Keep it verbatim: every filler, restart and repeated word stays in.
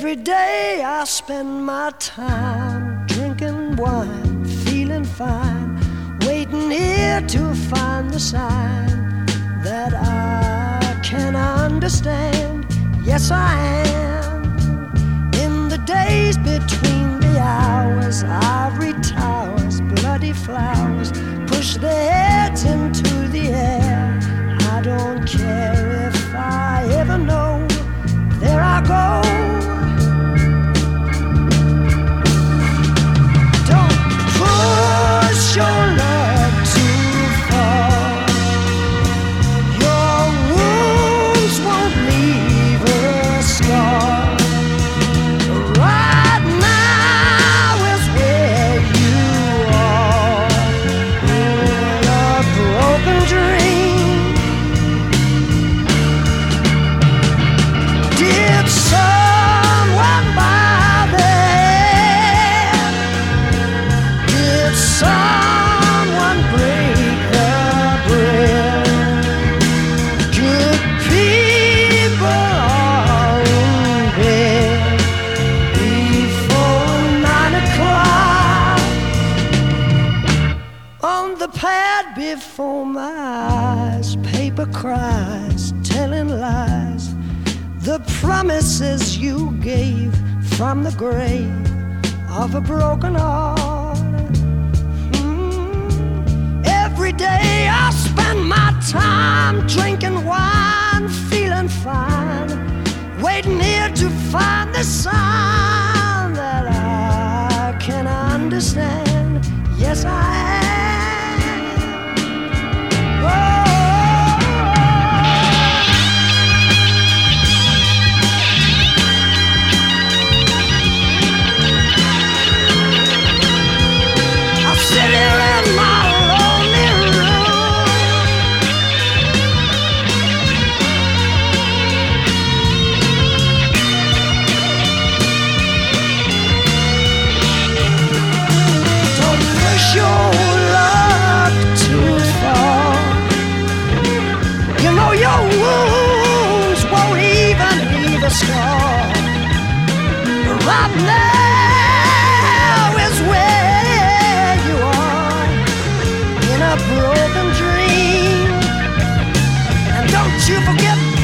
Every day I spend my time drinking wine, feeling fine, waiting here to find the sign that I can understand. Yes, I am. In the days between the hours, ivory towers, bloody flowers push their heads into the air. I don't care if I ever know. There I go. Don't push your love too far. Your wounds won't leave a scar. Right now is where you are, in a broken dream. Did someone buy the hand? Did someone break the bread? Good people are in bed before nine o'clock. On the pad before my eyes, paper cries, telling lies. The promises you gave from the grave of a broken heart. Mm. Every day I spend my time drinking wine, feeling fine, waiting here to find the sign that I can understand. Yes, I am. Oh. Your wounds won't even leave a scar. Right now is where you are, in a broken dream. And don't you forget